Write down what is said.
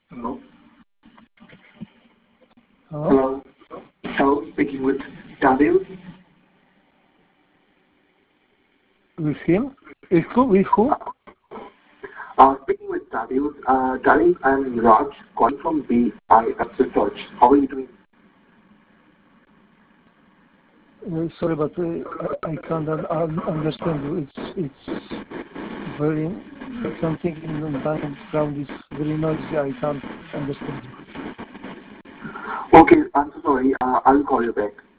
Hello. Hello? Hello. Hello, speaking with David. With him? With who? With who? Speaking with David. David, I'm Raj, calling from BIS Research. How are you doing? Sorry, but I can't understand you. It's very something in the background is very noisy. I can't understand you. Okay, I'm so sorry. I'll call you back.